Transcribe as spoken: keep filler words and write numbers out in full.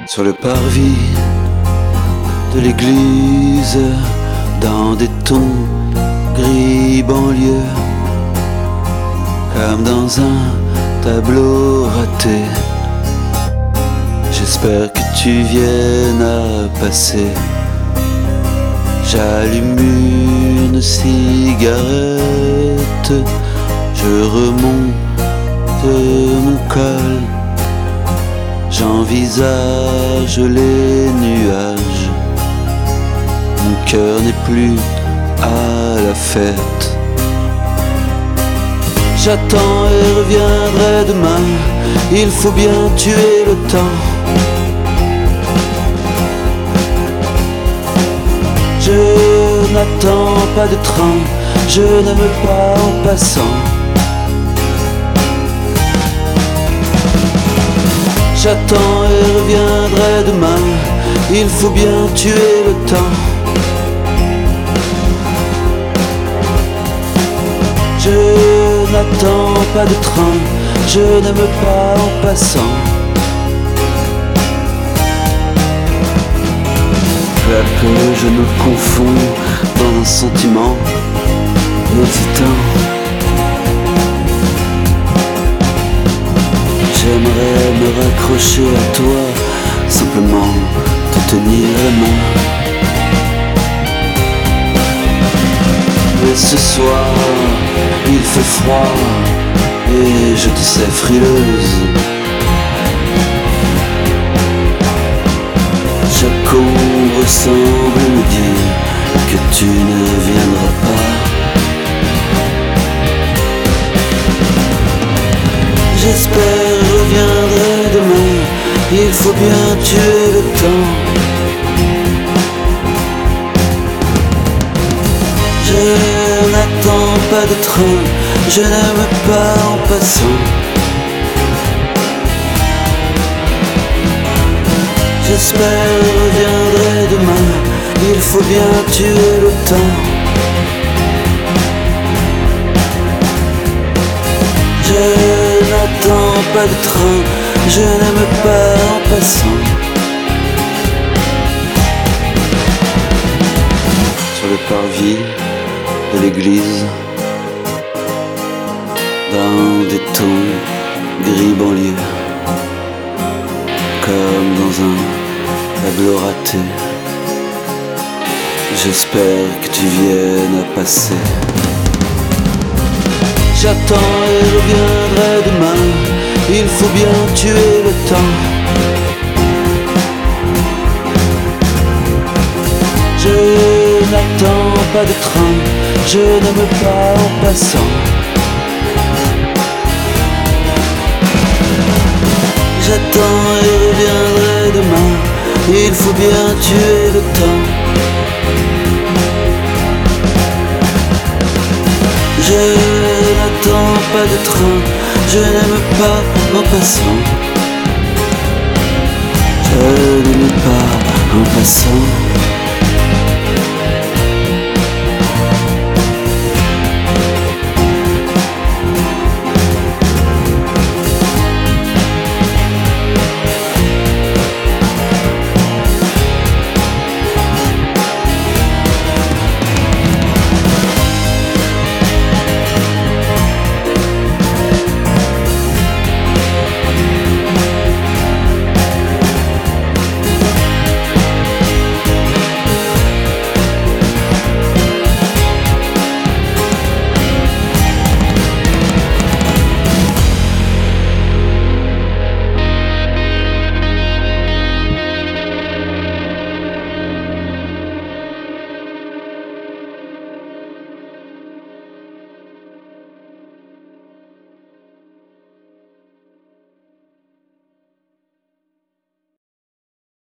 Sur le parvis de l'église, dans des tons gris banlieue, comme dans un tableau raté. J'espère que tu viennes à passer. J'allume une cigarette, je remonte mon col, j'envisage les nuages. Mon cœur n'est plus à la fête. J'attends et reviendrai demain. Il faut bien tuer le temps. Je n'attends pas de train, je n'aime pas en passant. J'attends et reviendrai demain. Il faut bien tuer le temps. Je n'attends pas de train, je n'aime pas en passant. Peu à peu je me confonds dans un sentiment hésitant. J'aimerais me raccrocher à toi, simplement te tenir la main. Mais ce soir, il fait froid et je te sais frileuse. Chaque ombre semble me dire que tu ne viendras pas. J'espère je reviendrai demain. Il faut bien tuer le temps. Je n'attends pas de train, je n'aime pas en passant. J'espère je reviendrai demain. Il faut bien tuer le temps. Je n'attends pas de train, je n'aime pas en passant. Sur le parvis de l'église, dans des tons gris banlieue, comme dans un tableau raté. J'espère que tu viennes à passer. J'attends et reviendrai demain. Il faut bien tuer le temps. Je n'attends pas de train, je n'aime pas en passant. J'attends et reviendrai demain. Il faut bien tuer le temps. Je n'attends pas de train, je n'aime pas en passant. Je n'aime pas en passant.